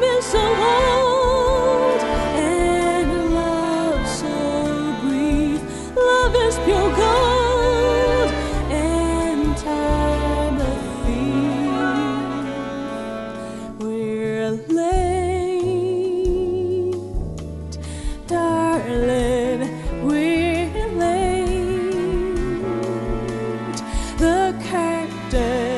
is so old and love so brief. Love is pure gold and time a thief. We're late, darling, we're late. The curtain